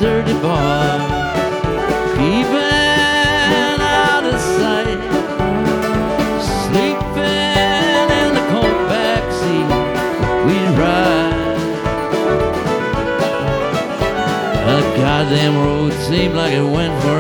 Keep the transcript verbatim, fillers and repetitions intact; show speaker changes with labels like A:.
A: dirty boy, keeping out of sight, sleeping in the cold backseat. We'd ride. The goddamn road seemed like it went forever.